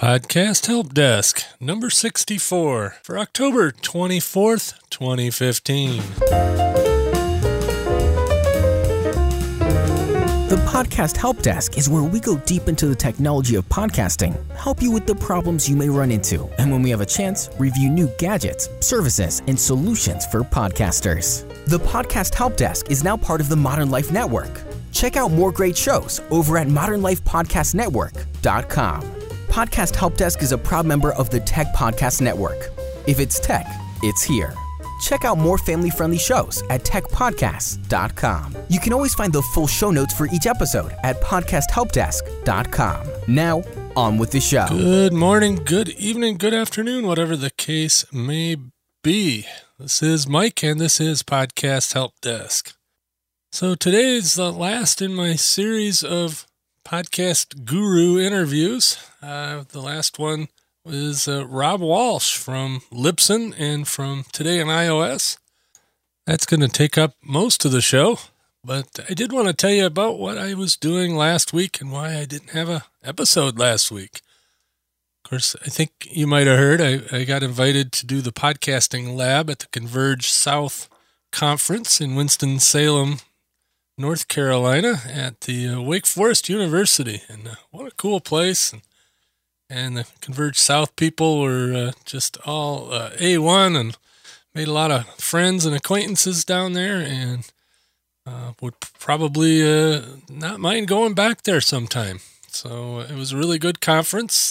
Podcast Help Desk, number 64, for October 24th, 2015. The Podcast Help Desk is where we go deep into the technology of podcasting, help you with the problems you may run into, and when we have a chance, review new gadgets, services, and solutions for podcasters. The Podcast Help Desk is now part of the Modern Life Network. Check out more great shows over at modernlifepodcastnetwork.com. Podcast Help Desk is a proud member of the Tech Podcast Network. If it's tech, it's here. Check out more family-friendly shows at techpodcasts.com. You can always find the full show notes for each episode at podcasthelpdesk.com. Now, on with the show. Good morning, good evening, good afternoon, whatever the case may be. This is Mike, and this is Podcast Help Desk. So today is the last in my series of podcast guru interviews. The last one was Rob Walsh from Libsyn and from Today on iOS. That's going to take up most of the show, but I did want to tell you about what I was doing last week and why I didn't have an episode last week. Of course, I think you might have heard I got invited to do the podcasting lab at the Converge South Conference in Winston-Salem, North Carolina, at the Wake Forest University. And what a cool place. And the Converge South people were just all A1 and made a lot of friends and acquaintances down there, and would probably not mind going back there sometime. So it was a really good conference.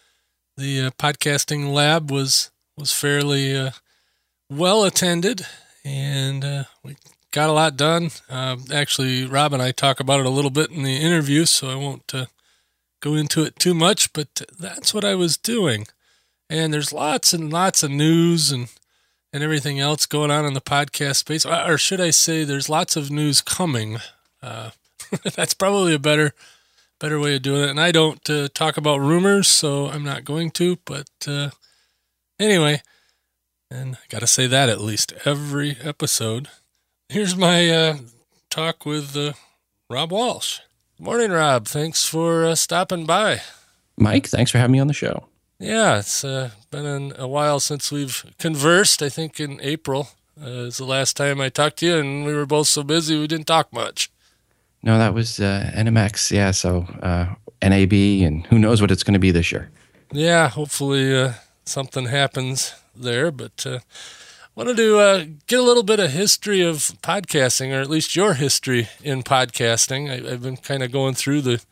The podcasting lab was fairly well attended, and we got a lot done. Actually, Rob and I talk about it a little bit in the interview, so I won't go into it too much, but that's what I was doing. And there's lots and lots of news and everything else going on in the podcast space. Or should I say there's lots of news coming. That's probably a better way of doing it. And I don't talk about rumors, so I'm not going to. But anyway, and I got to say that at least every episode. Here's my talk with Rob Walsh. Morning, Rob. Thanks for stopping by. Mike, thanks for having me on the show. Yeah, it's been a while since we've conversed. I think in April is the last time I talked to you, and we were both so busy we didn't talk much. No, that was NMX, yeah, so NAB, and who knows what it's going to be this year. Yeah, hopefully something happens there, but wanted to get a little bit of history of podcasting, or at least your history in podcasting. I've been kind of going through the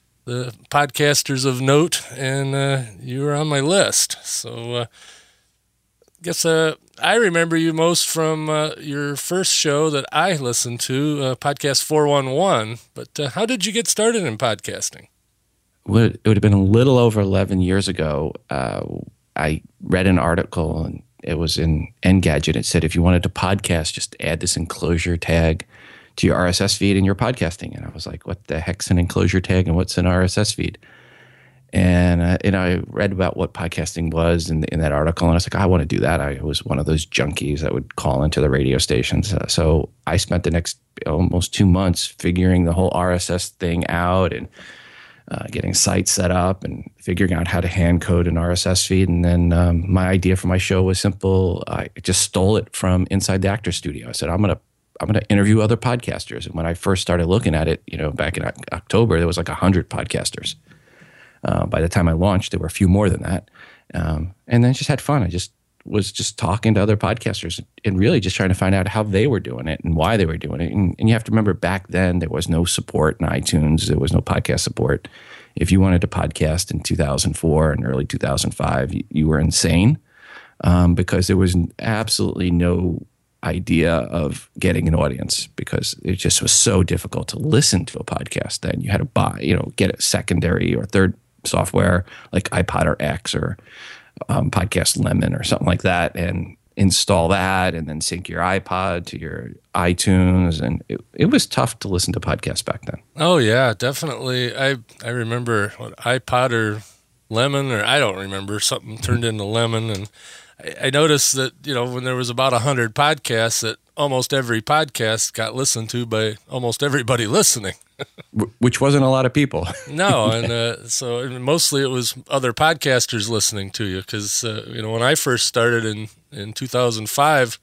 podcasters of note, and you were on my list. So I guess I remember you most from your first show that I listened to, Podcast 411. But how did you get started in podcasting? Well, it would have been a little over 11 years ago. I read an article, and it was in Engadget. It said if you wanted to podcast, just add this enclosure tag to your RSS feed in your podcasting. And I was like, what the heck's an enclosure tag and what's an RSS feed? And I read about what podcasting was in that article, and I was like, I want to do that. I was one of those junkies that would call into the radio stations. So I spent the next almost 2 months figuring the whole RSS thing out and getting sites set up and figuring out how to hand code an RSS feed. And then my idea for my show was simple. I just stole it from Inside the Actors Studio. I said, I'm going to interview other podcasters. And when I first started looking at it, back in October, there was like 100 podcasters. By the time I launched, there were a few more than that. And then just had fun. I was talking to other podcasters and really just trying to find out how they were doing it and why they were doing it. And you have to remember, back then there was no support in iTunes. There was no podcast support. If you wanted to podcast in 2004 and early 2005, you were insane, because there was absolutely no idea of getting an audience, because it just was so difficult to listen to a podcast then. You had to buy, get a secondary or third software like iPod or X or Podcast Lemon or something like that, and install that and then sync your iPod to your iTunes. And it was tough to listen to podcasts back then. Oh, yeah, definitely. I remember what iPod or Lemon, or I don't remember, something turned into Lemon. And I noticed that, when there was about 100 podcasts, that almost every podcast got listened to by almost everybody listening. Which wasn't a lot of people. No, and so mostly it was other podcasters listening to you because, when I first started in 2005,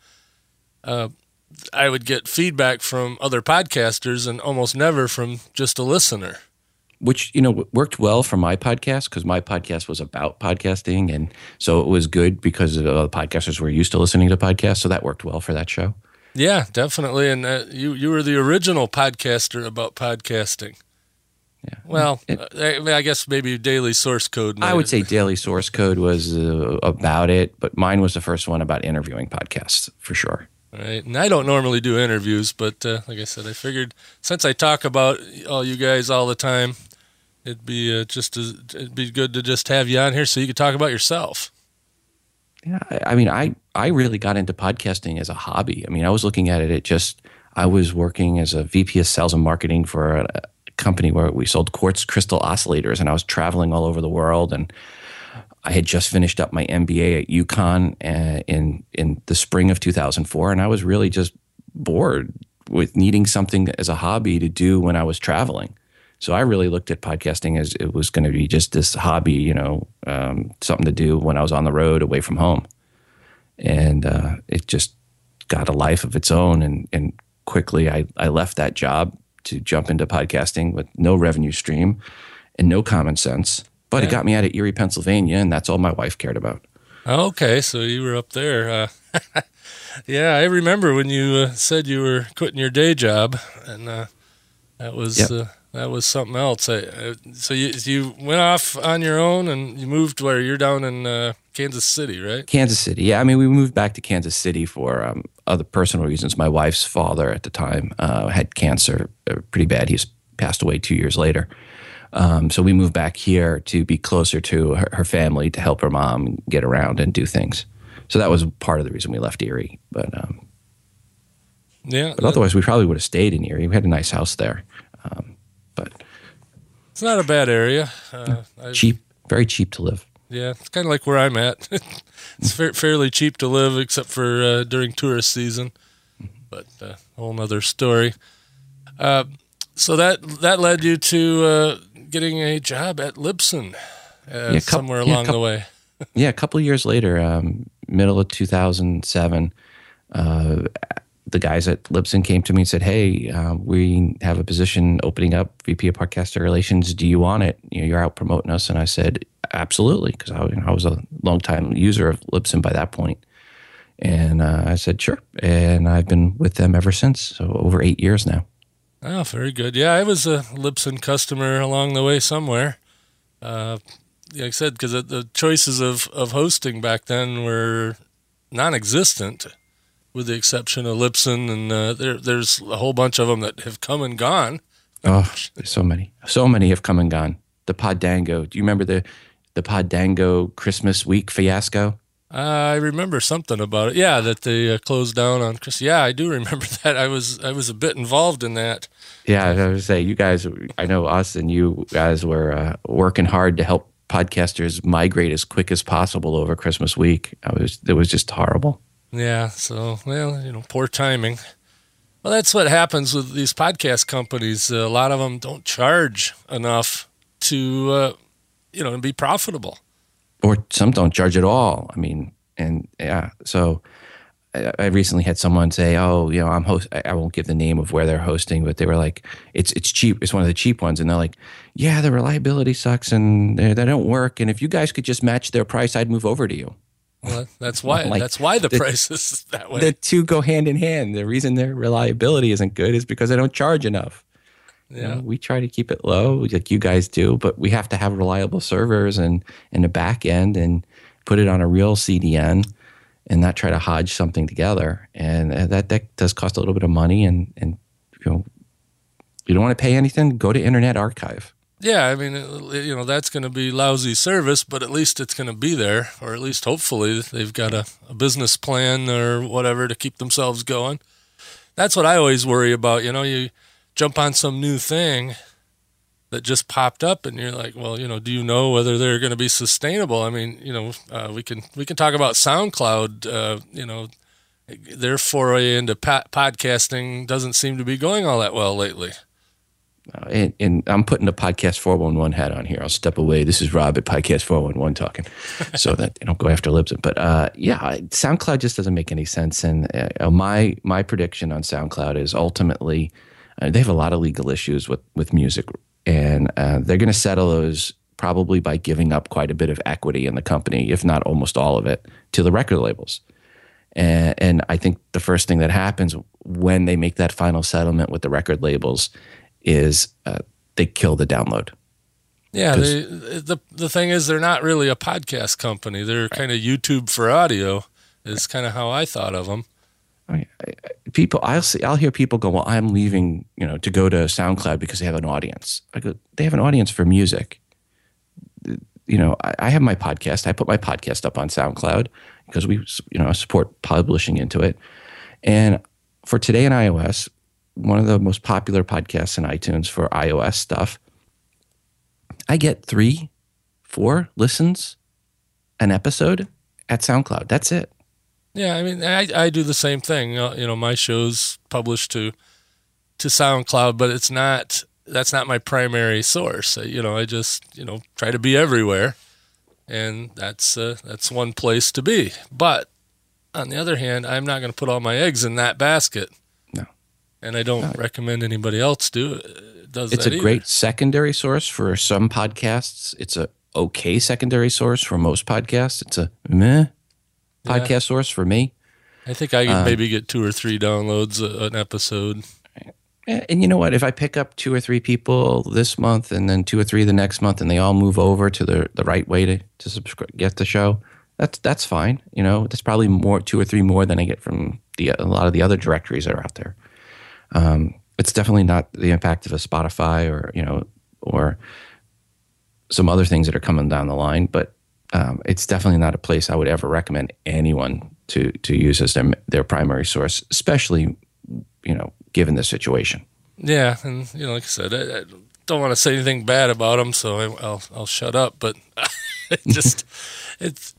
I would get feedback from other podcasters and almost never from just a listener. Which, worked well for my podcast because my podcast was about podcasting. And so it was good because the podcasters were used to listening to podcasts. So that worked well for that show. Yeah, definitely. And you were the original podcaster about podcasting. Yeah. Well, I guess maybe Daily Source Code. I would say Daily Source Code was about it, but mine was the first one about interviewing podcasts for sure. Right. And I don't normally do interviews, but like I said, I figured since I talk about all you guys all the time, it'd be it'd be good to just have you on here so you could talk about yourself. Yeah, I really got into podcasting as a hobby. I was looking at it I was working as a VP of sales and marketing for a company where we sold quartz crystal oscillators, and I was traveling all over the world, and I had just finished up my MBA at UConn in the spring of 2004, and I was really just bored with needing something as a hobby to do when I was traveling. So I really looked at podcasting as it was going to be just this hobby, something to do when I was on the road away from home. And it just got a life of its own. And quickly I left that job to jump into podcasting with no revenue stream and no common sense. But It got me out of Erie, Pennsylvania, and that's all my wife cared about. Okay, so you were up there. Yeah, I remember when you said you were quitting your day job, and that was... Yep. That was something else. So you went off on your own and you moved where? You're down in Kansas City, right? Kansas City. Yeah, we moved back to Kansas City for other personal reasons. My wife's father at the time had cancer pretty bad. He's passed away 2 years later. So we moved back here to be closer to her family, to help her mom get around and do things. So that was part of the reason we left Erie. But otherwise, we probably would have stayed in Erie. We had a nice house there. But it's not a bad area. Cheap, very cheap to live. Yeah, it's kind of like where I'm at. It's fairly cheap to live, except for during tourist season. But a whole nother story. So that led you to getting a job at Libsyn somewhere along the way. Yeah, a couple of years later, middle of 2007. The guys at Libsyn came to me and said, "Hey, we have a position opening up, VP of Podcaster Relations. Do you want it? You're out promoting us." And I said, "Absolutely," because I was a longtime user of Libsyn by that point. And I said, "Sure." And I've been with them ever since, so over 8 years now. Oh, very good. Yeah, I was a Libsyn customer along the way somewhere. Like I said, because the choices of hosting back then were non-existent, with the exception of Libsyn, and there's a whole bunch of them that have come and gone. Oh, there's so many. So many have come and gone. The Poddango. Do you remember the Poddango Christmas week fiasco? I remember something about it. Yeah, that they closed down on Christmas. Yeah, I do remember that. I was a bit involved in that. Yeah, I was going to say, you guys, I know us and you guys were working hard to help podcasters migrate as quick as possible over Christmas week. It was just horrible. Yeah, so, poor timing. Well, that's what happens with these podcast companies. A lot of them don't charge enough to, be profitable. Or some don't charge at all. So I recently had someone say, "Oh, I won't give the name of where they're hosting," but they were like, "It's cheap. It's one of the cheap ones." And they're like, "Yeah, the reliability sucks and they don't work. And if you guys could just match their price, I'd move over to you." Well, that's why. That's why the price is that way. The two go hand in hand. The reason their reliability isn't good is because they don't charge enough. Yeah, we try to keep it low, like you guys do, but we have to have reliable servers and a back end and put it on a real CDN and not try to hodge something together. And that does cost a little bit of money. And you don't want to pay anything, go to Internet Archive. Yeah, that's going to be lousy service, but at least it's going to be there, or at least hopefully they've got a business plan or whatever to keep themselves going. That's what I always worry about. You jump on some new thing that just popped up, and you're like, well, do you know whether they're going to be sustainable? We can talk about SoundCloud, their foray into podcasting doesn't seem to be going all that well lately. And I'm putting the Podcast 411 hat on here. I'll step away. This is Rob at Podcast 411 talking, so that I don't go after Libsyn. But SoundCloud just doesn't make any sense. And my prediction on SoundCloud is ultimately they have a lot of legal issues with music, and they're going to settle those probably by giving up quite a bit of equity in the company, if not almost all of it, to the record labels. And I think the first thing that happens when they make that final settlement with the record labels is they kill the download. Yeah, the thing is they're not really a podcast company. They're kind of YouTube for audio is kind of how I thought of them. I'll hear people go, well, I'm leaving, to go to SoundCloud because they have an audience. I go, they have an audience for music. I have my podcast. I put my podcast up on SoundCloud because we, support publishing into it. And for Today in iOS, one of the most popular podcasts in iTunes for iOS stuff, I get 3-4 listens an episode at SoundCloud. That's it. Yeah, I mean, I do the same thing. My show's published to SoundCloud, but that's not my primary source. I just try to be everywhere, and that's one place to be. But on the other hand, I'm not going to put all my eggs in that basket. No. And I don't recommend anybody else does that It's a great secondary source for some podcasts. It's a okay secondary source for most podcasts. It's a meh podcast source for me. I think I can maybe get 2 or 3 downloads an episode. And you know what? If I pick up 2 or 3 people this month and then 2 or 3 the next month and they all move over to the right way to subscribe, get the show, that's fine. That's probably 2 or 3 more than I get from a lot of the other directories that are out there. It's definitely not the impact of a Spotify or some other things that are coming down the line, but it's definitely not a place I would ever recommend anyone to use as their primary source, especially, given the situation. Yeah, and like I said, I don't want to say anything bad about them, so I'll shut up. But it's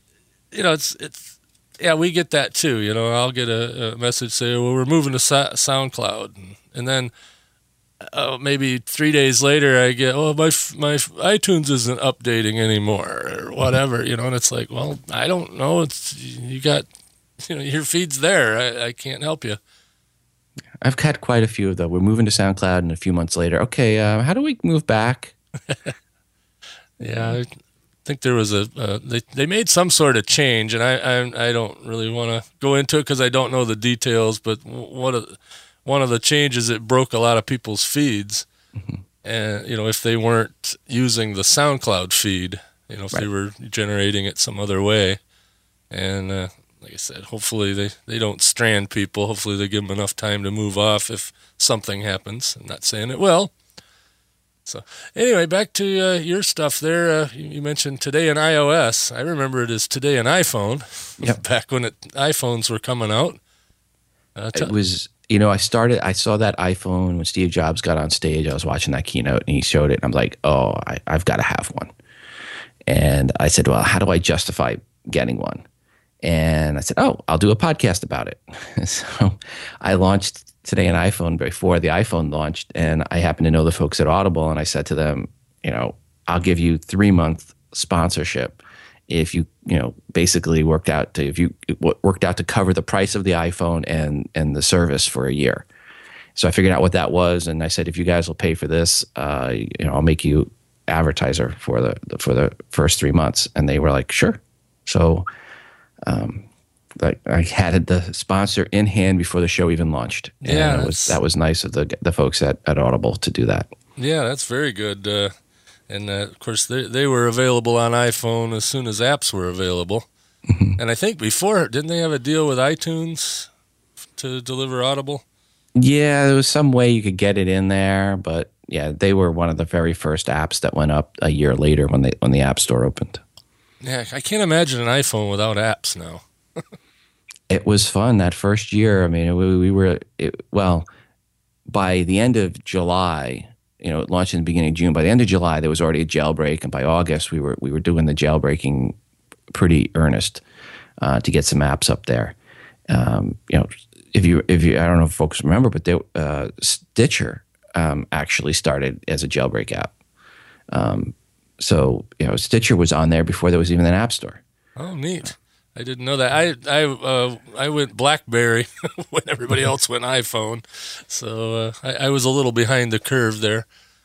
we get that too. I'll get a message say, well, we're moving to SoundCloud, and then maybe 3 days later I get, my iTunes isn't updating anymore or whatever, and it's like, well, I don't know. You got, your feed's there. I can't help you. I've had quite a few of them. We're moving to SoundCloud, and a few months later, okay, how do we move back? Yeah, I think there was they made some sort of change, and I don't really want to go into it because I don't know the details. But one of the changes, it broke a lot of people's feeds, and if they weren't using the SoundCloud feed, if they were generating it some other way, and like I said, hopefully they don't strand people. Hopefully they give them enough time to move off if something happens. I'm not saying it will. So anyway, back to your stuff there. You mentioned Today in iOS. I remember it as Today in iPhone. Yep. Back when iPhones were coming out. It was, I saw that iPhone when Steve Jobs got on stage. I was watching that keynote and he showed it. And I'm like, oh, I've got to have one. And I said, well, how do I justify getting one? And I said, I'll do a podcast about it. So I launched Today in iPhone before the iPhone launched, and I happened to know the folks at Audible, and I said to them, I'll give you 3-month sponsorship if you basically worked out to cover the price of the iPhone and the service for a year. So I figured out what that was, and I said, if you guys will pay for this, I'll make you advertiser for the first 3 months. And they were like, sure. So I had the sponsor in hand before the show even launched. And yeah, that was nice of the folks at Audible to do that. Yeah, that's very good. And of course, they were available on iPhone as soon as apps were available. Mm-hmm. And I think before, didn't they have a deal with iTunes to deliver Audible? Yeah, there was some way you could get it in there, but yeah, they were one of the very first apps that went up a year later when the App Store opened. Yeah, I can't imagine an iPhone without apps now. It was fun that first year. I mean, we were by the end of July, it launched in the beginning of June. By the end of July, there was already a jailbreak, and by August, we were doing the jailbreaking pretty earnest to get some apps up there. You know, if you, I don't know if folks remember, but Stitcher actually started as a jailbreak app. So, you know, Stitcher was on there before there was even an app store. Oh, neat. I didn't know that. I went BlackBerry when everybody else went iPhone. So I was a little behind the curve there.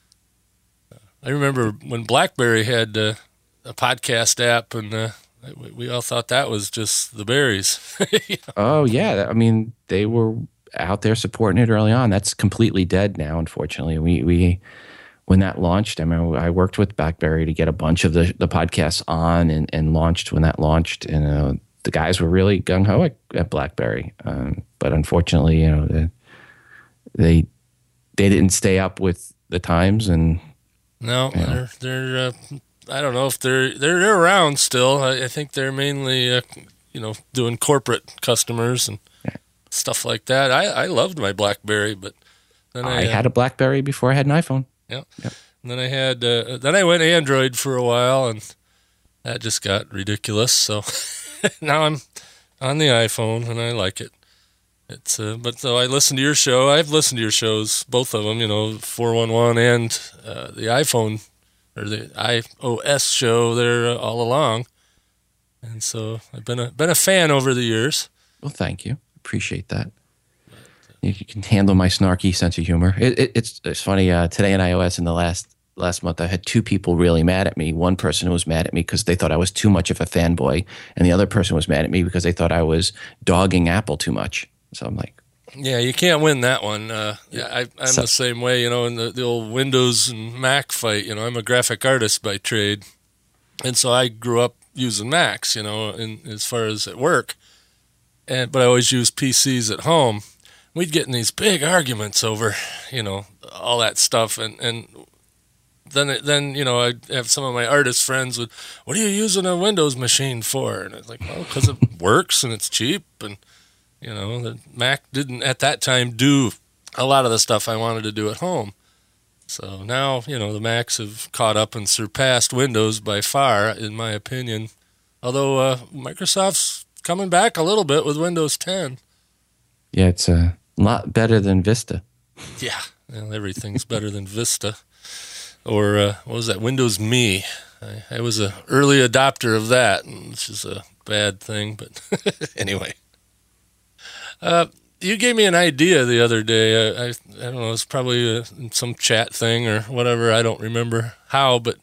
I remember when BlackBerry had a podcast app, and we all thought that was just the berries. You know? Oh, yeah. I mean, they were out there supporting it early on. That's completely dead now, unfortunately. We when that launched, I mean, I worked with BlackBerry to get a bunch of the podcasts on and launched when that launched. And the guys were really gung-ho at BlackBerry. But unfortunately, you know, they didn't stay up with the times. And no, you know, they're I don't know if they're around still. I think they're mainly you know, doing corporate customers and stuff like that. I loved my BlackBerry, but then I had a BlackBerry before I had an iPhone. Yeah. Yep. And then I had then I went Android for a while, and that just got ridiculous. So now I'm on the iPhone, and I like it. It's but so I listen to your show. I've listened to your shows, both of them. You know, 411 and the iPhone or the iOS show there all along. And so I've been a fan over the years. Well, thank you. Appreciate that. You can handle my snarky sense of humor. It's funny. Today in iOS, in the last month, I had two people really mad at me. One person was mad at me because they thought I was too much of a fanboy, and the other person was mad at me because they thought I was dogging Apple too much. So I'm like, yeah, you can't win that one. I'm the same way. You know, in the old Windows and Mac fight. You know, I'm a graphic artist by trade, and so I grew up using Macs. You know, as far as at work, but I always used PCs at home. We'd get in these big arguments over, you know, all that stuff, and then you know, I'd have some of my artist friends would, what are you using a Windows machine for? And it's like, well, because it works and it's cheap, and you know, the Mac didn't at that time do a lot of the stuff I wanted to do at home. So now, you know, the Macs have caught up and surpassed Windows by far, in my opinion. Although Microsoft's coming back a little bit with Windows 10. Yeah, it's a lot better than Vista. Yeah, well, everything's better than Vista. Or what was that? Windows Me. I was an early adopter of that, which is a bad thing. But anyway, you gave me an idea the other day. I don't know. It's probably some chat thing or whatever. I don't remember how, but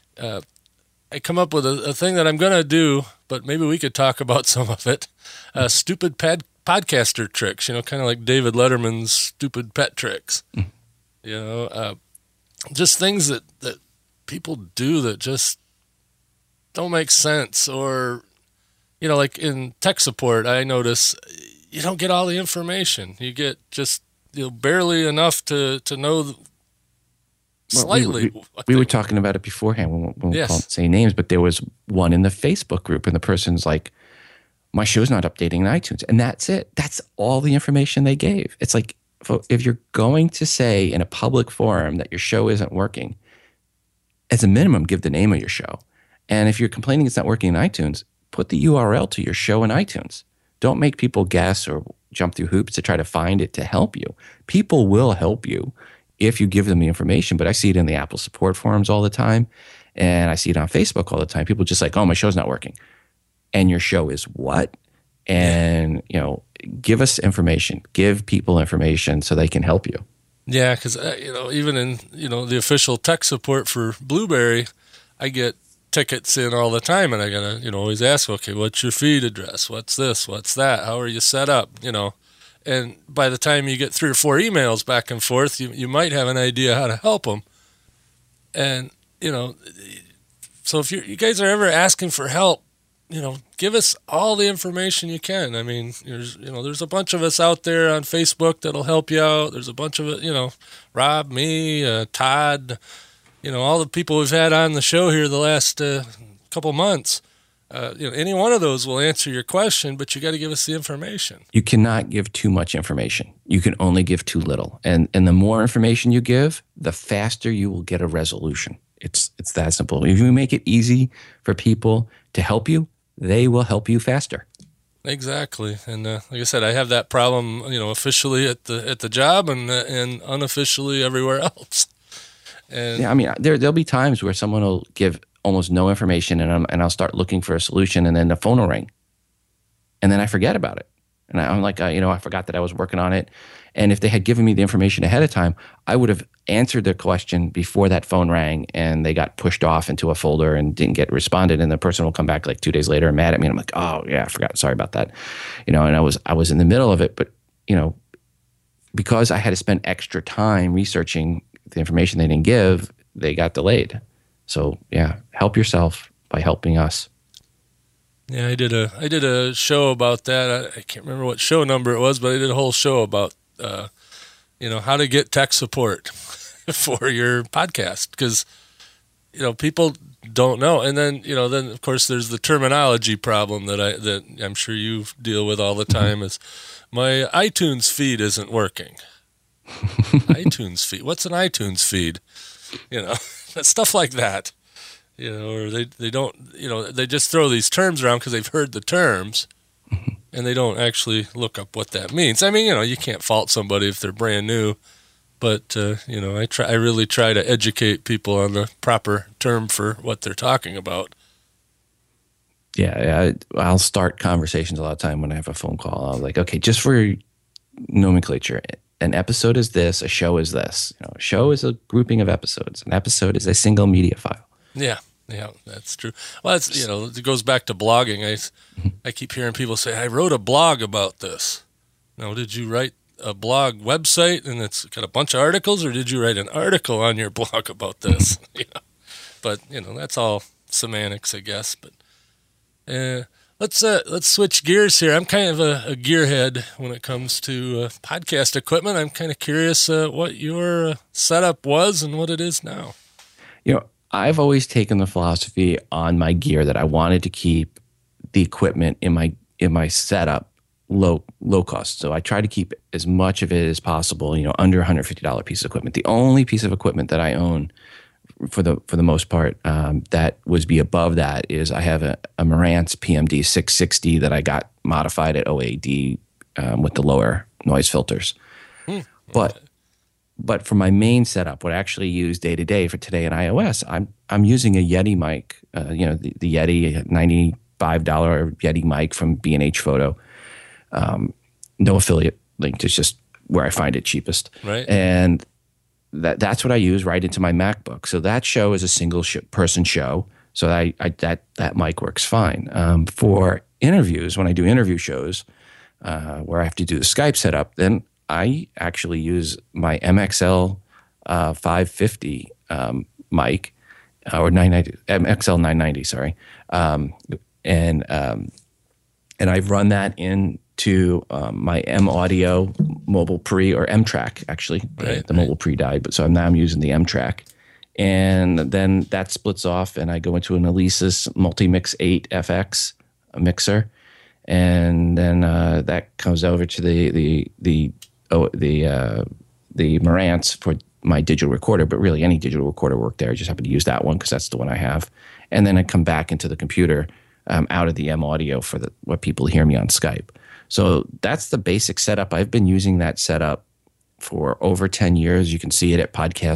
I come up with a thing that I'm going to do. But maybe we could talk about some of it. Stupid podcaster tricks, you know, kind of like David Letterman's stupid pet tricks. You know, just things that people do that just don't make sense. Or, you know, like in tech support, I notice you don't get all the information. You get just, you know, barely enough to know slightly. We were talking about it beforehand when we can't say names, but there was one in the Facebook group, and the person's like, my show's not updating in iTunes. And that's it. That's all the information they gave. It's like, if you're going to say in a public forum that your show isn't working, as a minimum, give the name of your show. And if you're complaining it's not working in iTunes, put the URL to your show in iTunes. Don't make people guess or jump through hoops to try to find it to help you. People will help you if you give them the information. But I see it in the Apple support forums all the time, and I see it on Facebook all the time. People just like, oh, my show's not working. And your show is what? And, you know, give us information. Give people information so they can help you. Yeah, because, you know, even in, you know, the official tech support for Blueberry, I get tickets in all the time, and I got to, you know, always ask, okay, what's your feed address? What's this? What's that? How are you set up? You know, and by the time you get 3 or 4 emails back and forth, you might have an idea how to help them. And, you know, so if you guys are ever asking for help, you know, give us all the information you can. I mean, there's a bunch of us out there on Facebook that'll help you out. There's a bunch of it, you know, Rob, me, Todd, you know, all the people we've had on the show here the last couple months. You know, any one of those will answer your question, but you got to give us the information. You cannot give too much information. You can only give too little. And the more information you give, the faster you will get a resolution. It's that simple. If you make it easy for people to help you, they will help you faster. Exactly. And like I said, I have that problem, officially at the job and unofficially everywhere else. And Yeah, I mean, there'll be times where someone will give almost no information, and I'll start looking for a solution, and then the phone will ring, and then I forget about it, and I'm like, I forgot that I was working on it, and if they had given me the information ahead of time, I would have answered their question before that phone rang, and they got pushed off into a folder and didn't get responded, and the person will come back like 2 days later mad at me, and I'm like, oh yeah, I forgot, sorry about that, and I was in the middle of it, but because I had to spend extra time researching the information they didn't give, they got delayed. So yeah, help yourself by helping us. yeah, I did a show about that. I can't remember what show number it was, but I did a whole show about how to get tech support for your podcast, because people don't know. And then then of course there's the terminology problem that I'm sure you deal with all the time. Is my iTunes feed isn't working. iTunes feed. What's an iTunes feed? Stuff like that. Or they don't. They just throw these terms around because they've heard the terms, and they don't actually look up what that means. I mean, you can't fault somebody if they're brand new, but I really try to educate people on the proper term for what they're talking about. Yeah, I'll start conversations a lot of time when I have a phone call. I'm like, okay, just for nomenclature, an episode is this, a show is this. A show is a grouping of episodes. An episode is a single media file. Yeah, that's true. Well, it goes back to blogging. I keep hearing people say, I wrote a blog about this. Now, did you write a blog website and it's got a bunch of articles, or did you write an article on your blog about this? But that's all semantics, I guess. But let's switch gears here. I'm kind of a gearhead when it comes to podcast equipment. I'm kind of curious what your setup was and what it is now. I've always taken the philosophy on my gear that I wanted to keep the equipment in my setup low cost. So I try to keep as much of it as possible, under $150 piece of equipment. The only piece of equipment that I own for the most part that would be above that is I have a Marantz PMD 660 that I got modified at OAD with the lower noise filters. But for my main setup, what I actually use day to day for today in iOS, I'm using a Yeti mic, the Yeti $95 Yeti mic from B&H Photo. No affiliate link, it's just where I find it cheapest. Right. And that's what I use right into my MacBook. So that show is a single person show. So that mic works fine. For interviews, when I do interview shows where I have to do the Skype setup, then I actually use my MXL 550 mic, or 990, MXL 990, sorry. And I run that into my M Audio Mobile Pre, or M Track, actually. Right, the Mobile Pre died, but so now I'm using the M Track. And then that splits off, and I go into an Alesis Multimix 8 FX mixer. And then that comes over to the Marantz for my digital recorder, but really any digital recorder worked there. I just happen to use that one because that's the one I have. And then I come back into the computer out of the M Audio for what people hear me on Skype. So that's the basic setup. I've been using that setup for over 10 years. You can see it at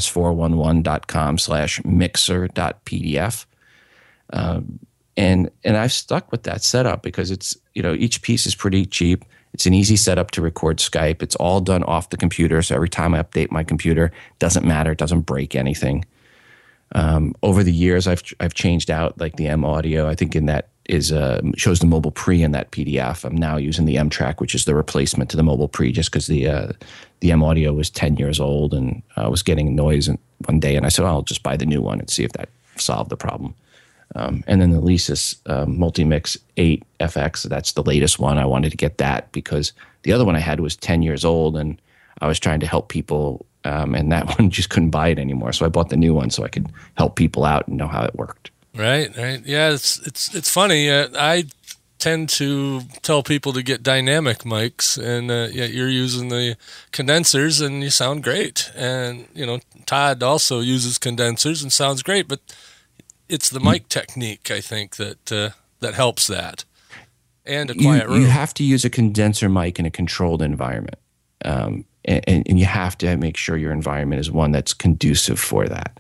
podcast411.com/mixer.pdf. And I've stuck with that setup because it's, each piece is pretty cheap. It's an easy setup to record Skype. It's all done off the computer. So every time I update my computer, it doesn't matter. It doesn't break anything. Over the years, I've changed out like the M Audio. I think in that shows the Mobile Pre in that PDF. I'm now using the M Track, which is the replacement to the Mobile Pre, just because the M Audio was 10 years old and I was getting noise one day. And I said, I'll just buy the new one and see if that solved the problem. And then the Alesis Multimix 8 FX, that's the latest one. I wanted to get that because the other one I had was 10 years old and I was trying to help people, and that one just couldn't buy it anymore. So I bought the new one so I could help people out and know how it worked. Right. Yeah, it's funny. I tend to tell people to get dynamic mics, and you're using the condensers and you sound great. And, Todd also uses condensers and sounds great, but it's the mic technique, I think, that helps that. And a quiet room. You have to use a condenser mic in a controlled environment. And you have to make sure your environment is one that's conducive for that.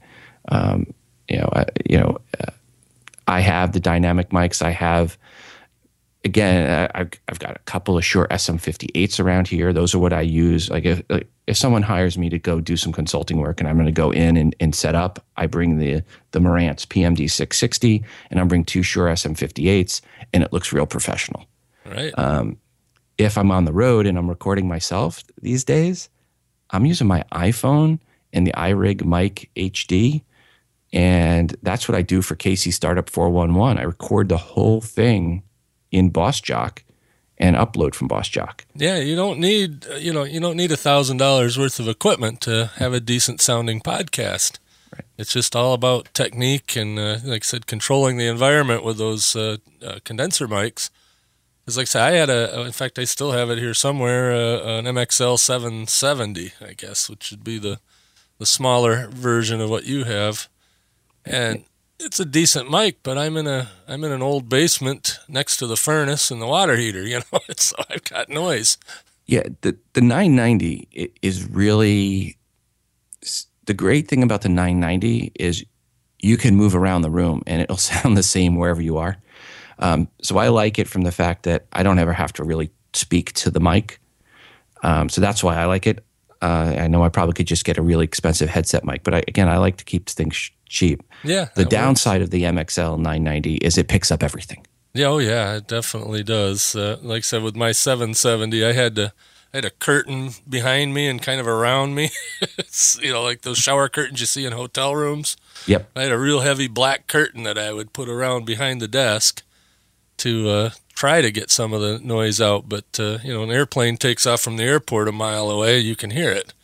I have the dynamic mics. I have, again, I've got a couple of Shure SM58s around here. Those are what I use. Like if someone hires me to go do some consulting work and I'm going to go in and set up, I bring the Marantz PMD 660 and I bring 2 Shure SM58s and it looks real professional. Right. If I'm on the road and I'm recording myself these days, I'm using my iPhone and the iRig Mic HD. And that's what I do for KC Startup 411. I record the whole thing in BossJock and upload from BossJock. Yeah, you don't need $1,000 worth of equipment to have a decent sounding podcast. Right. It's just all about technique and, like I said, controlling the environment with those condenser mics. Because like I said, in fact, I still have it here somewhere, an MXL 770, I guess, which would be the smaller version of what you have. And it's a decent mic, but I'm in an old basement next to the furnace and the water heater, so I've got noise. Yeah, the 990 is really, the great thing about the 990 is you can move around the room and it'll sound the same wherever you are. So I like it from the fact that I don't ever have to really speak to the mic. So that's why I like it. I know I probably could just get a really expensive headset mic, but I like to keep things cheap. Yeah. The downside of the MXL 990 is it picks up everything. Yeah, oh yeah, it definitely does. Like I said, with my 770, I had a curtain behind me and kind of around me. It's, like those shower curtains you see in hotel rooms. Yep. I had a real heavy black curtain that I would put around behind the desk to try to get some of the noise out. But, an airplane takes off from the airport a mile away, you can hear it.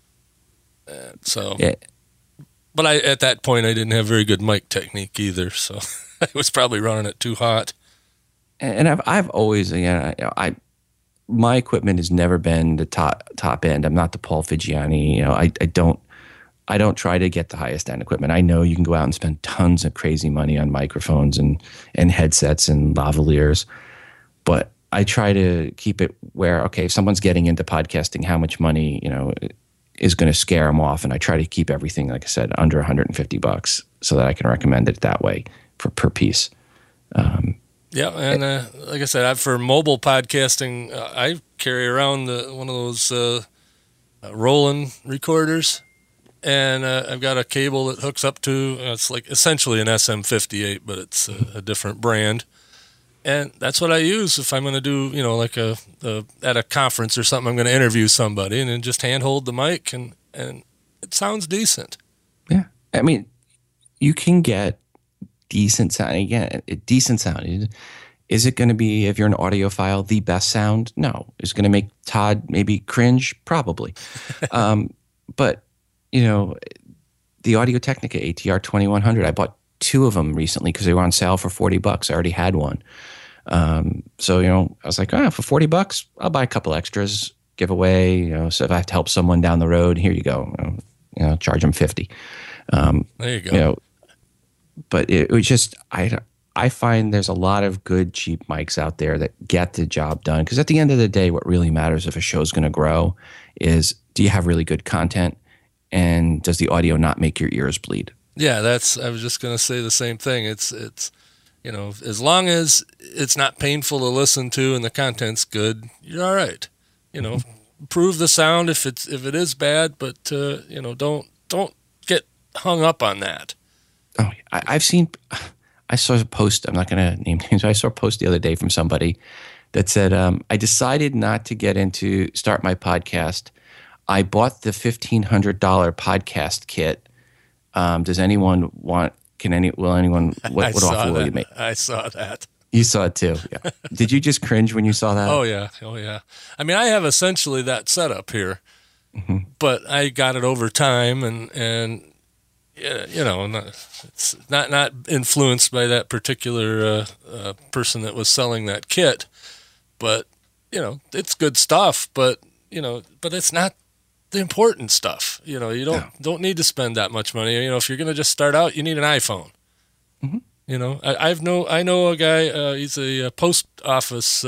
Yeah. But at that point, I didn't have very good mic technique either, so I was probably running it too hot. And I've always, my equipment has never been the top end. I'm not the Paul Figiani. I don't try to get the highest end equipment. I know you can go out and spend tons of crazy money on microphones and headsets and lavaliers, but I try to keep it where, okay, if someone's getting into podcasting, how much money, is going to scare them off. And I try to keep everything, like I said, under $150 so that I can recommend it that way per piece. Yeah, and like I said, for mobile podcasting, I carry around one of those Roland recorders, and I've got a cable that hooks up to, it's like essentially an SM58, but it's a different brand. And that's what I use if I'm going to do, like at a conference or something, I'm going to interview somebody and then just handhold the mic and it sounds decent. Yeah. I mean, you can get decent sound. Again, decent sound. Is it going to be, if you're an audiophile, the best sound? No. Is it going to make Todd maybe cringe? Probably. But, the Audio-Technica ATR 2100, I bought 2 of them recently because they were on sale for $40. I already had one. So, I was like, for $40, I'll buy a couple extras, give away, so if I have to help someone down the road, here you go, charge them $50. There you go. But it was just, I find there's a lot of good, cheap mics out there that get the job done. Because at the end of the day, what really matters if a show's going to grow is, do you have really good content? And does the audio not make your ears bleed? Yeah, I was just going to say the same thing. It's as long as it's not painful to listen to and the content's good, you're all right. Improve the sound if it is bad, but don't get hung up on that. Oh, I saw a post. I'm not going to name names. I saw a post the other day from somebody that said, I decided not to start my podcast. I bought the $1,500 podcast kit. Does anyone want? Will anyone? What offer will you make? I saw that. You saw it too. Yeah. Did you just cringe when you saw that? Oh yeah. I mean, I have essentially that setup here, but I got it over time, and it's not influenced by that particular person that was selling that kit, but it's good stuff. But it's not the important stuff. You don't need to spend that much money. If you're going to just start out, you need an iPhone. I know a guy. He's a post office.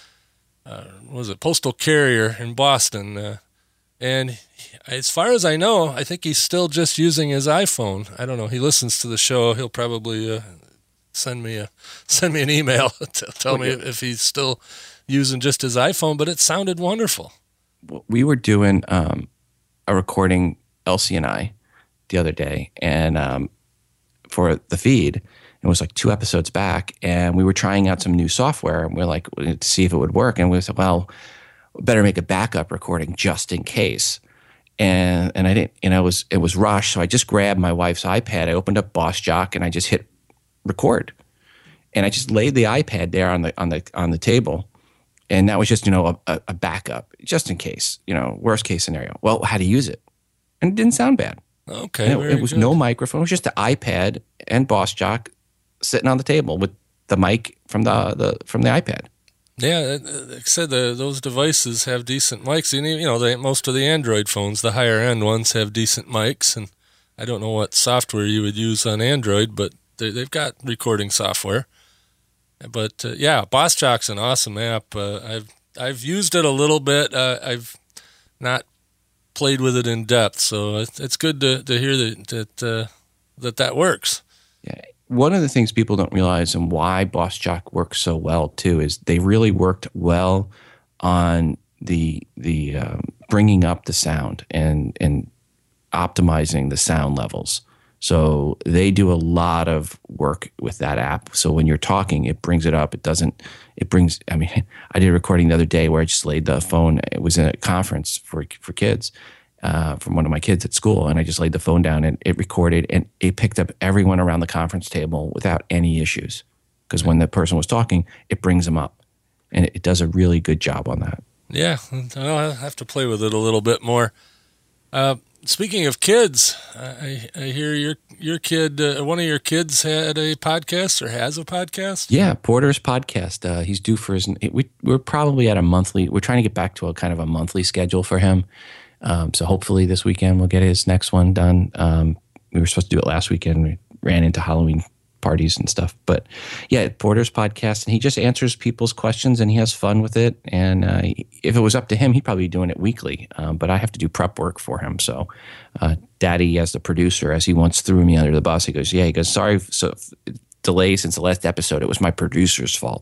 Was it postal carrier in Boston? And as far as I know, I think he's still just using his iPhone. I don't know. He listens to the show. He'll probably send me an email to tell me if he's still using just his iPhone. But it sounded wonderful. We were doing a recording, Elsie and I, the other day, and for the feed. It was like 2 episodes back, and we were trying out some new software, and we're like, to see if it would work. And we said, well, better make a backup recording just in case. And I didn't, it was rushed. So I just grabbed my wife's iPad. I opened up BossJock and I just hit record. And I just laid the iPad there on the table. And that was just, a backup just in case, worst case scenario. Well, how to use it. And it didn't sound bad. Okay. It was no microphone. It was just the iPad and BossJock sitting on the table with the mic from the iPad. Yeah, like I said, those devices have decent mics. Most of the Android phones, the higher end ones, have decent mics. And I don't know what software you would use on Android, but they've got recording software. But BossJock's an awesome app. I've used it a little bit. I've not played with it in depth, so it's good to hear that works. Yeah. One of the things people don't realize and why BossJock works so well too is they really worked well on the bringing up the sound and optimizing the sound levels. So they do a lot of work with that app. So when you're talking, it brings it up. I did a recording the other day where I just laid the phone. It was in a conference for kids. From one of my kids at school, and I just laid the phone down and it recorded, and it picked up everyone around the conference table without any issues. Because when the person was talking, it brings them up, and it does a really good job on that. Yeah, I'll have to play with it a little bit more. Speaking of kids, I hear your kid, one of your kids had a podcast or has a podcast? Yeah, Porter's podcast. He's due for his. We're probably at a monthly. We're trying to get back to a kind of a monthly schedule for him. So hopefully this weekend we'll get his next one done. We were supposed to do it last weekend. We ran into Halloween parties and stuff. But yeah, Porter's podcast, and he just answers people's questions and he has fun with it. And if it was up to him, he'd probably be doing it weekly. But I have to do prep work for him. So Daddy, as the producer, as he once threw me under the bus, he goes, sorry, so delay since the last episode. It was my producer's fault.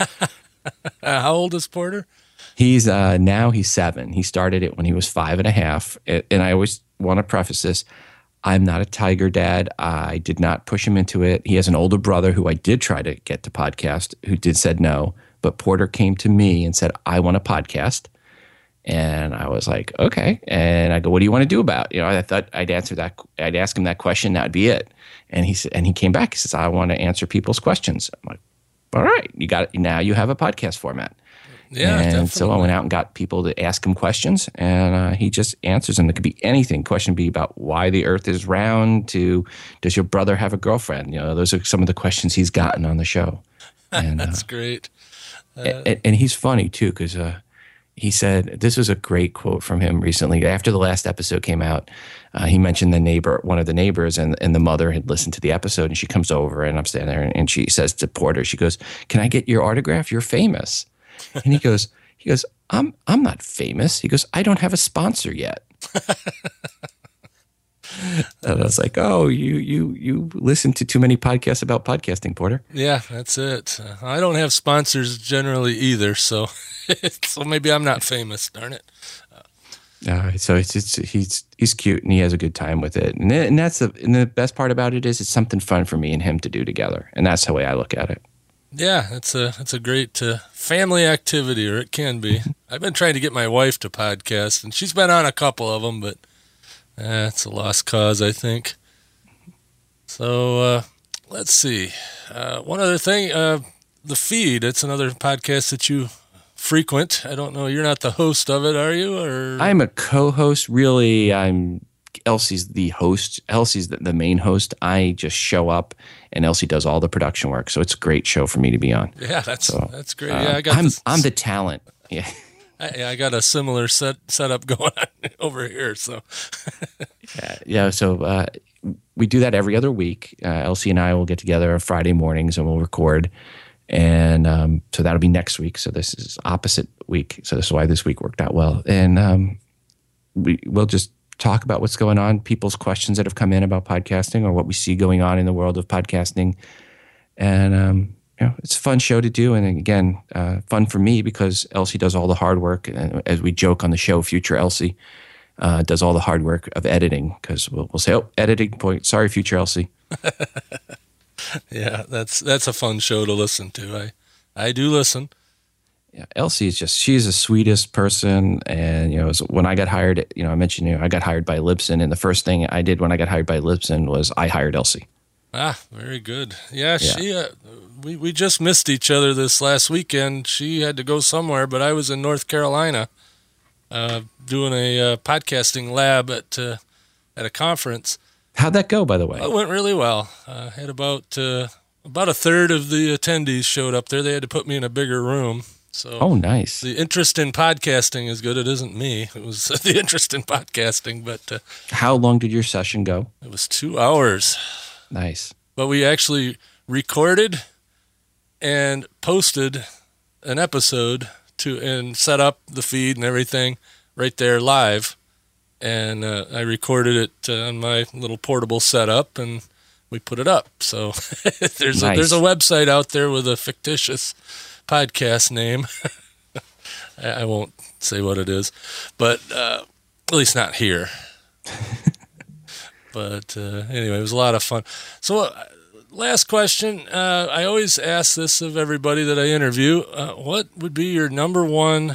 How old is Porter? He's now he's 7. He started it when he was 5.5. And I always want to preface this. I'm not a tiger dad. I did not push him into it. He has an older brother who I did try to get to podcast who said no. But Porter came to me and said, I want a podcast. And I was like, okay. And I go, what do you want to do about it? I thought I'd answer that. I'd ask him that question. That'd be it. And he said, and he came back. He says, I want to answer people's questions. I'm like, all right, you got it. Now you have a podcast format. Yeah, and definitely. So I went out and got people to ask him questions, and he just answers them. It could be anything. Question be about why the Earth is round to does your brother have a girlfriend? Those are some of the questions he's gotten on the show. And, that's great. And he's funny too because he said this was a great quote from him recently. After the last episode came out, he mentioned one of the neighbors, and the mother had listened to the episode, and she comes over, and I'm standing there, and she says to Porter, she goes, "Can I get your autograph? You're famous." And he goes, I'm not famous. He goes, I don't have a sponsor yet. And I was like, oh, you listen to too many podcasts about podcasting, Porter. Yeah, that's it. I don't have sponsors generally either, so maybe I'm not famous. Darn it. So he's cute and he has a good time with it, and the best part about it is it's something fun for me and him to do together, and that's the way I look at it. Yeah, it's a great family activity, or it can be. I've been trying to get my wife to podcast, and she's been on a couple of them, but it's a lost cause, I think. So let's see. One other thing, The Feed, it's another podcast that you frequent. I don't know, you're not the host of it, are you? Or I'm a co-host. Really, Elsie's the host. Elsie's the main host. I just show up, and Elsie does all the production work. So it's a great show for me to be on. Yeah, that's great. Yeah, I'm the talent. Yeah, I got a similar setup going on over here. So yeah. So we do that every other week. Elsie and I will get together on Friday mornings and we'll record. And so that'll be next week. So this is opposite week. So this is why this week worked out well. And we'll just talk about what's going on, people's questions that have come in about podcasting or what we see going on in the world of podcasting. And it's a fun show to do. And again, fun for me because Elsie does all the hard work. And as we joke on the show, future Elsie does all the hard work of editing because we'll say, oh, editing point. Sorry, future Elsie. Yeah, that's a fun show to listen to. I do listen. Yeah, Elsie is she's the sweetest person. And, when I got hired, I mentioned, I got hired by Libsyn. And the first thing I did when I got hired by Libsyn was I hired Elsie. Ah, very good. Yeah. She, we just missed each other this last weekend. She had to go somewhere, but I was in North Carolina doing a podcasting lab at a conference. How'd that go, by the way? It went really well. Had about a third of the attendees showed up there. They had to put me in a bigger room. So, nice. The interest in podcasting is good. It isn't me. It was the interest in podcasting. But how long did your session go? It was 2 hours. Nice. But we actually recorded and posted an episode and set up the feed and everything right there live. And I recorded it on my little portable setup, and we put it up. So there's a website out there with a fictitious podcast name. I won't say what it is, but at least not here. But anyway, it was a lot of fun. So last question. I always ask this of everybody that I interview. What would be your number one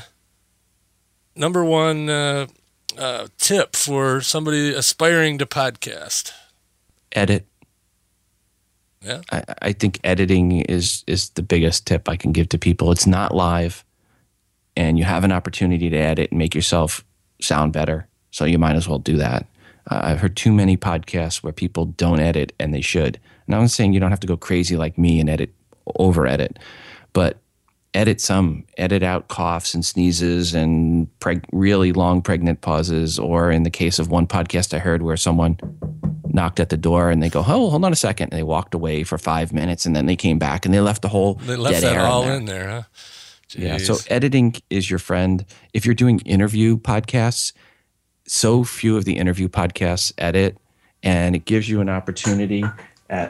tip for somebody aspiring to podcast? Edit. Yeah. I think editing is the biggest tip I can give to people. It's not live, and you have an opportunity to edit and make yourself sound better. So you might as well do that. I've heard too many podcasts where people don't edit, and they should. And I'm not saying you don't have to go crazy like me and over edit, but edit out coughs and sneezes and really long pregnant pauses. Or in the case of one podcast I heard where someone knocked at the door and they go, oh, hold on a second. And they walked away for 5 minutes and then they came back and they left the whole dead air all in there, huh? Jeez. Yeah. So editing is your friend. If you're doing interview podcasts, so few of the interview podcasts edit, and it gives you an opportunity as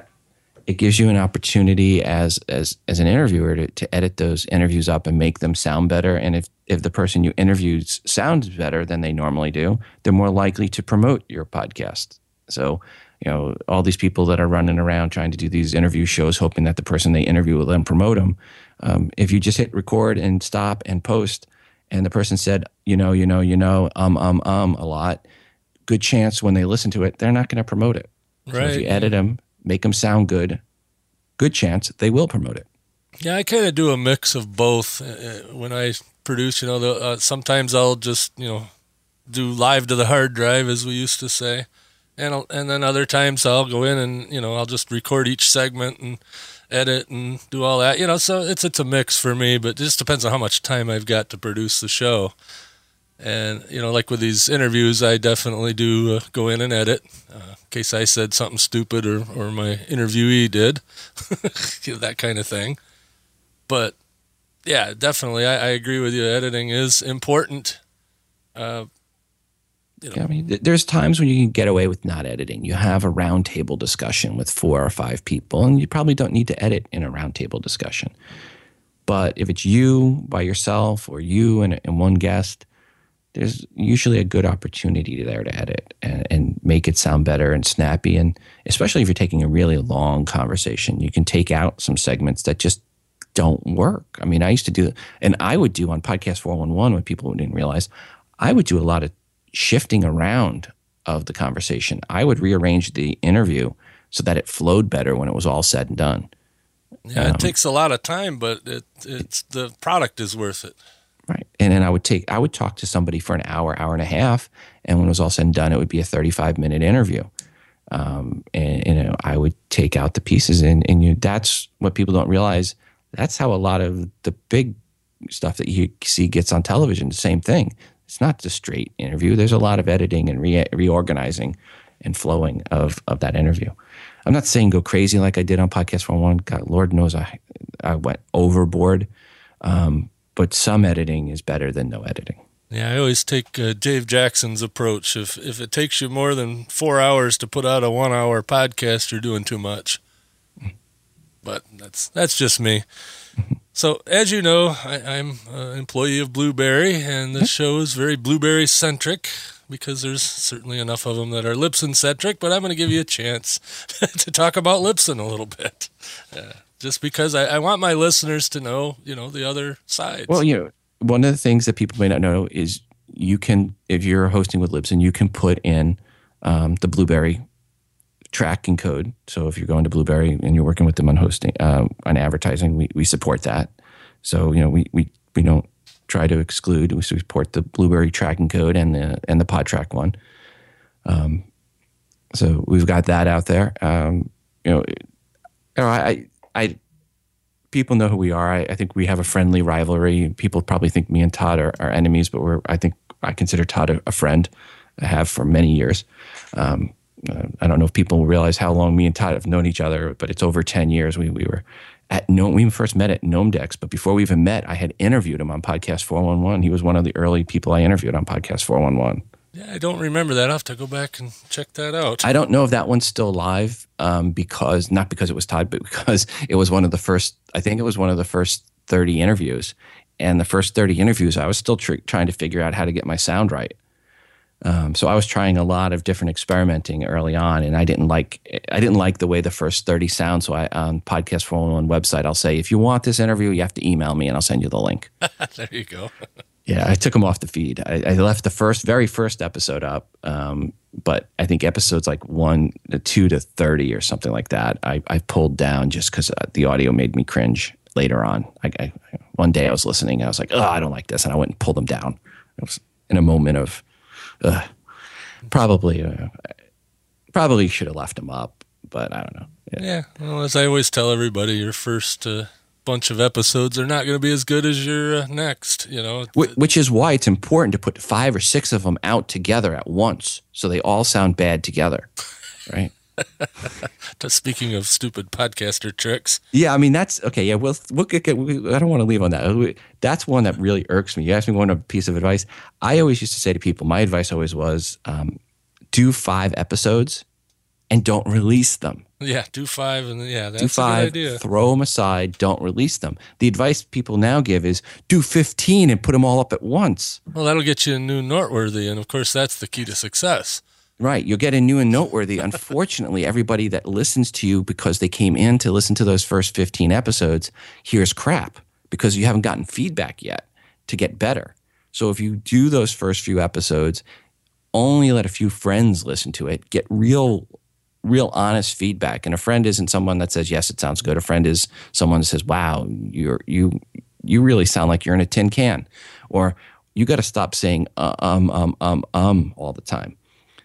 an interviewer to edit those interviews up and make them sound better. And if the person you interviewed sounds better than they normally do, they're more likely to promote your podcast. So, all these people that are running around trying to do these interview shows, hoping that the person they interview will then promote them. If you just hit record and stop and post, and the person said, a lot, good chance when they listen to it, they're not going to promote it. Right. So if you edit them, make them sound good chance they will promote it. Yeah, I kind of do a mix of both when I produce. Sometimes I'll just do live to the hard drive, as we used to say, and then other times I'll go in and I'll just record each segment and edit and do all that. So it's a mix for me, but it just depends on how much time I've got to produce the show. And, like with these interviews, I definitely do go in and edit in case I said something stupid or my interviewee did, that kind of thing. But, yeah, definitely, I agree with you. Editing is important. There's times when you can get away with not editing. You have a roundtable discussion with 4 or 5 people, and you probably don't need to edit in a roundtable discussion. But if it's you by yourself or you and one guest, there's usually a good opportunity there to edit and make it sound better and snappy. And especially if you're taking a really long conversation, you can take out some segments that just don't work. I mean, I used to do, and I would do on Podcast 411 when people didn't realize, I would do a lot of shifting around of the conversation. I would rearrange the interview so that it flowed better when it was all said and done. Yeah, it takes a lot of time, but it's the product is worth it. Right. And then I would talk to somebody for an hour and a half, and when it was all said and done, it would be a 35-minute interview. And I would take out the pieces, and that's what people don't realize. That's how a lot of the big stuff that you see gets on television, the same thing. It's not just straight interview. There's a lot of editing and reorganizing and flowing of that interview. I'm not saying go crazy like I did on Podcast 411. God, Lord knows I went overboard. But some editing is better than no editing. Yeah, I always take Dave Jackson's approach. If it takes you more than 4 hours to put out a 1 hour podcast, you're doing too much. But that's just me. So, as you know, I'm an employee of Blueberry, and the show is very Blueberry-centric because there's certainly enough of them that are Libsyn-centric, but I'm going to give you a chance to talk about Libsyn a little bit, just because I want my listeners to know, the other sides. Well, one of the things that people may not know is you can, if you're hosting with Libsyn, you can put in the Blueberry tracking code. So if you're going to Blueberry and you're working with them on hosting, on advertising, we support that. So we don't try to exclude. We support the Blueberry tracking code and the PodTrack one. So we've got that out there. People know who we are. I think we have a friendly rivalry. People probably think me and Todd are enemies, but I consider Todd a friend. I have for many years. I don't know if people realize how long me and Todd have known each other, but it's over 10 years. We were we first met at Gnomedex, but before we even met, I had interviewed him on Podcast 411. He was one of the early people I interviewed on Podcast 411. Yeah, I don't remember that. I'll have to go back and check that out. I don't know if that one's still live, not because it was Todd, but because it was one of the first 30 interviews. And the first 30 interviews, I was still trying to figure out how to get my sound right. So I was trying a lot of different experimenting early on, and I didn't like the way the first 30 sound. So on Podcast 411 website, I'll say, if you want this interview, you have to email me and I'll send you the link. There you go. Yeah, I took them off the feed. I left the very first episode up, but I think episodes like 1 to 2 to 30 or something like that, I pulled down just because the audio made me cringe later on. One day I was listening and I was like, oh, I don't like this, and I went and pulled them down. I was in a moment of probably should have left them up, but I don't know. Yeah. Well, as I always tell everybody, your first bunch of episodes are not going to be as good as your next, Which is why it's important to put 5 or 6 of them out together at once, so they all sound bad together, right? Speaking of stupid podcaster tricks. Yeah, I mean, that's okay. Yeah, I don't want to leave on that. That's one that really irks me. You asked me one piece of advice. I always used to say to people, my advice always was, do 5 episodes and don't release them. Yeah, do 5, and that's do 5, a good idea. Throw them aside, don't release them. The advice people now give is do 15 and put them all up at once. Well, that'll get you a new noteworthy, and of course, that's the key to success. Right. You'll get a new and noteworthy. Unfortunately, everybody that listens to you because they came in to listen to those first 15 episodes hears crap because you haven't gotten feedback yet to get better. So if you do those first few episodes, only let a few friends listen to it, get real honest feedback. And a friend isn't someone that says, yes, it sounds good. A friend is someone that says, wow, you really sound like you're in a tin can. Or you got to stop saying all the time.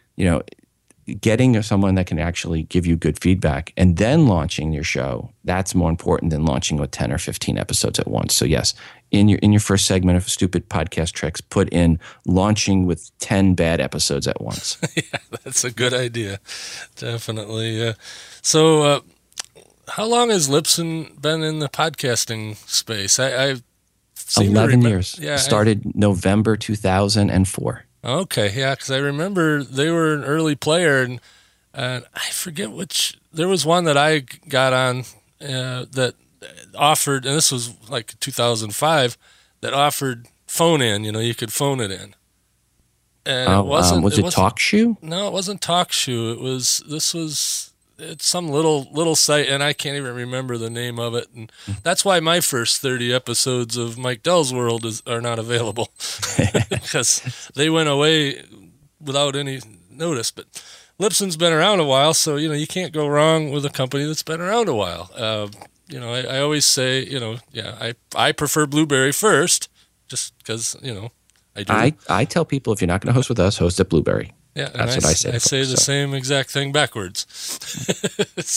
Getting someone that can actually give you good feedback and then launching your show, that's more important than launching with 10 or 15 episodes at once. So yes, in your first segment of Stupid Podcast Tricks, put in launching with 10 bad episodes at once. Yeah, that's a good idea. Definitely. So how long has Libsyn been in the podcasting space? I've 11 years. Yeah, started November 2004. Okay, yeah, because I remember they were an early player, and I forget which. There was one that I got on that offered, and this was like 2005, that offered phone in. You could phone it in. And it wasn't. Was it TalkShoe? No, it wasn't TalkShoe. It's some little site, and I can't even remember the name of it. And that's why my first 30 episodes of Mike Dell's World are not available because they went away without any notice. But Libsyn's been around a while, so you can't go wrong with a company that's been around a while. I always say, I prefer Blueberry first, just because I do. I tell people if you're not going to host with us, host at Blueberry. Yeah, that's what I say. I say the same exact thing backwards.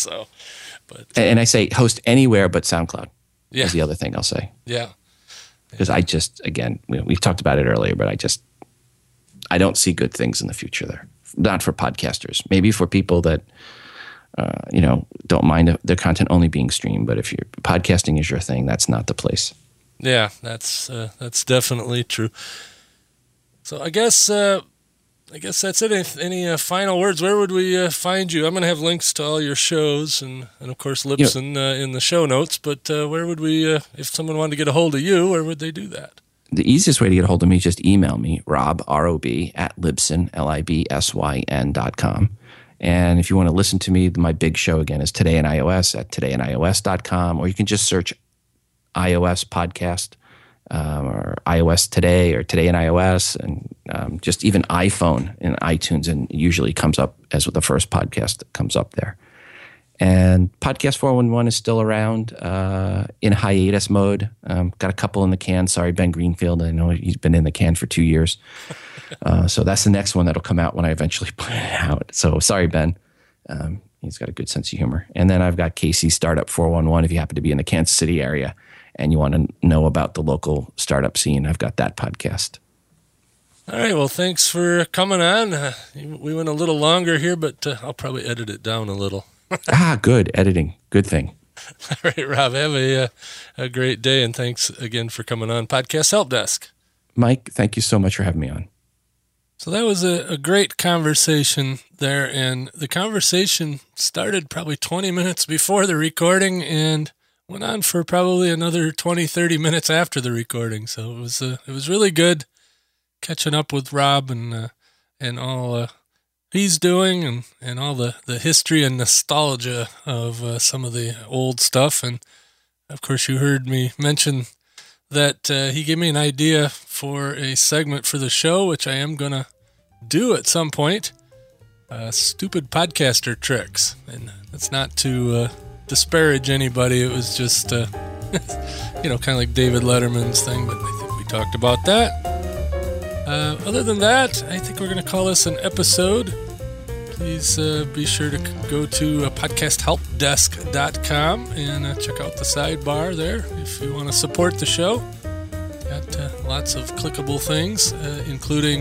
And I say host anywhere but SoundCloud. Yeah, is the other thing I'll say. Yeah, Because I just, again, we've talked about it earlier, but I don't see good things in the future there. Not for podcasters. Maybe for people that, don't mind their content only being streamed. But if podcasting is your thing, that's not the place. Yeah, that's definitely true. So I guess that's it. Any final words? Where would we find you? I'm going to have links to all your shows and of course Libsyn in the show notes. But where would we, if someone wanted to get a hold of you, where would they do that? The easiest way to get a hold of me is just email me, Rob, R-O-B, at Libsyn, Libsyn.com. And if you want to listen to me, my big show again is Today in iOS at todayinos.com, or you can just search iOS podcast or iOS Today or Today in iOS, and just even iPhone in iTunes, and it usually comes up as the first podcast that comes up there. And Podcast 411 is still around in hiatus mode. Got a couple in the can. Sorry, Ben Greenfield. I know he's been in the can for 2 years. So that's the next one that'll come out when I eventually put it out. So sorry, Ben. He's got a good sense of humor. And then I've got KC Startup 411 if you happen to be in the Kansas City area and you want to know about the local startup scene. I've got that podcast. All right. Well, thanks for coming on. We went a little longer here, but I'll probably edit it down a little. Good. Editing. Good thing. All right, Rob, have a great day, and thanks again for coming on Podcast Help Desk. Mike, thank you so much for having me on. So that was a great conversation there, and the conversation started probably 20 minutes before the recording and went on for probably another 20, 30 minutes after the recording. So it was really good catching up with Rob and all he's doing and all the history and nostalgia of some of the old stuff. And of course you heard me mention that he gave me an idea for a segment for the show, which I am going to do at some point. Stupid podcaster tricks. And that's not to disparage anybody. It was just, kind of like David Letterman's thing, but I think we talked about that. Other than that, I think we're going to call this an episode. Please be sure to go to podcasthelpdesk.com and check out the sidebar there if you want to support the show. Got lots of clickable things, including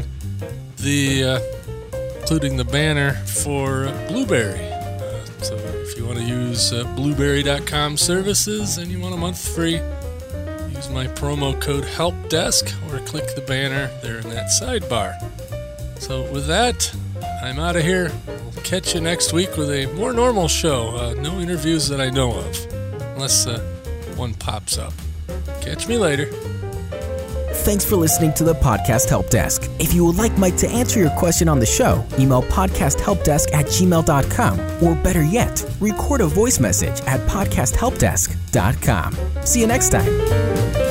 the banner for Blueberry. So if you want to use blueberry.com services and you want a month free, use my promo code HELPDESK or click the banner there in that sidebar. So with that, I'm out of here. We'll catch you next week with a more normal show. No interviews that I know of, unless one pops up. Catch me later. Thanks for listening to the Podcast Help Desk. If you would like Mike to answer your question on the show, email podcasthelpdesk@gmail.com, or better yet, record a voice message at podcasthelpdesk.com. See you next time.